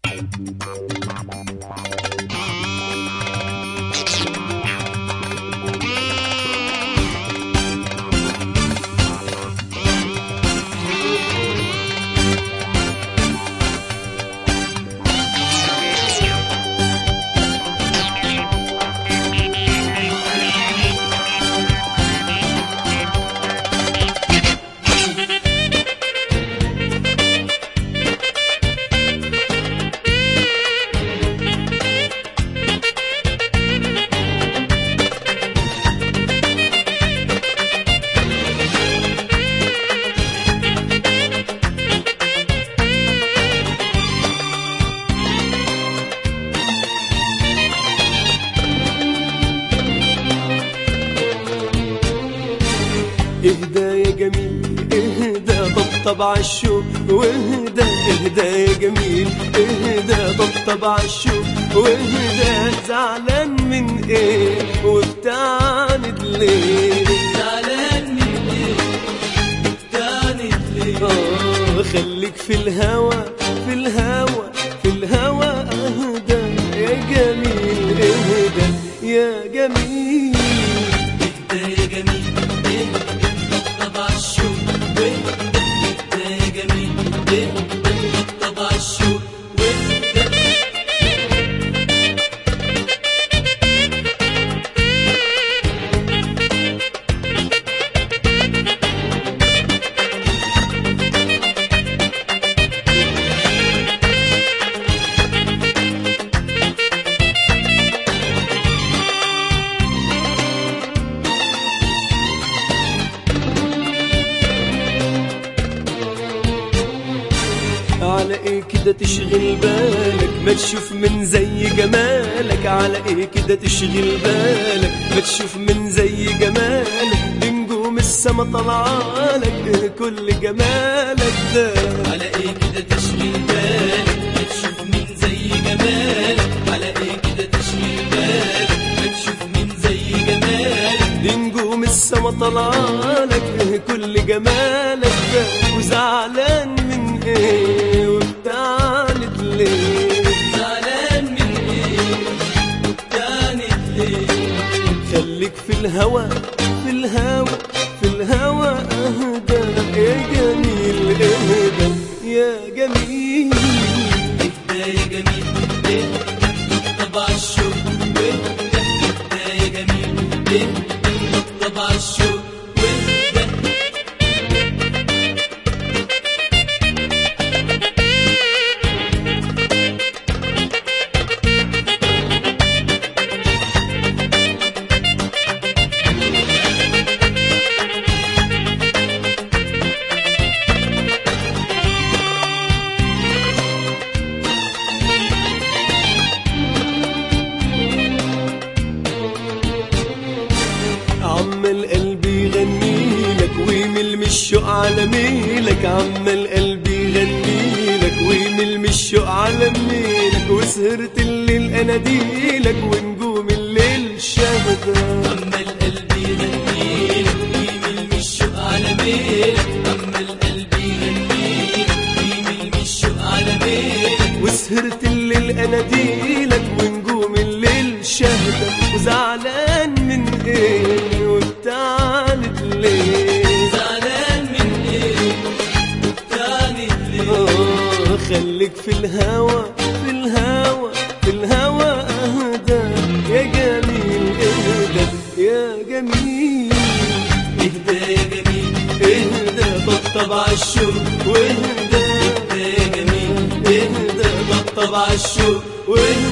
اهدى يا جميل اهدى طبطب عالشوق واهدى، اهدى يا جميل اهدى طبطب عالشوق واهدى. زعلان من ايه وبتعاند ليه؟ زعلان من ايه وبتعاند ليه؟ خليك في الهوى في الهوى في الهوى. اهدى يا جميل اهدى يا جميل. اهدى يا جميل اهدى طبطب عالشوق واهدى، اهدى يا جميل اهدى طبطب عالشوق واهدى. على ايه كده تشغل بالك ما تشوف من زي جمالك؟ على ايه كده تشغل بالك ما تشوف من زي جمالك؟ دي نجوم السما طلعالك كل جمالك ده. على ايه كده تشغل بالك ما تشوف من زي جمالك؟ على ايه كده تشغل بالك ما تشوف من زي جمالك؟ دي نجوم السما طلعالك كل جمالك ده. وزعلان من ايه وبتعاند ليه؟ زعلان من ايه وبتعاند ليه؟ خليك في الهوى في الهوى في الهوى. اهدى يا جميل اهدى يا جميل. اهدى يا جميل اهدى طبطب عالشوق واهدى، اهدى يا جميل اهدى طبطب عالشوق واهدى. عمال قلبي يغنيلك ويمل من الشوق على ميلك. عمال قلبي يغنيلك ويمل من الشوق على ميلك. وسهرت الليل اناديلك ونجوم الليل شهدة. عمال قلبي يغنيلك ويمل من الشوق على ميلك. عمال قلبي يغنيلك ويمل من الشوق على ميلك. وسهرت الليل اناديلك ونجوم الليل شهدة. وزعلان من ايه وبتعاند ليه؟ زعلان من ايه وبتعاند ليه؟ خليك في الهوى في الهوى في الهوى. اهدى يا جميل اهدى يا جميل. اهدى يا جميل اهدى طبطب عالشوق واهدى، اهدى يا جميل اهدى طبطب عالشوق واهدى.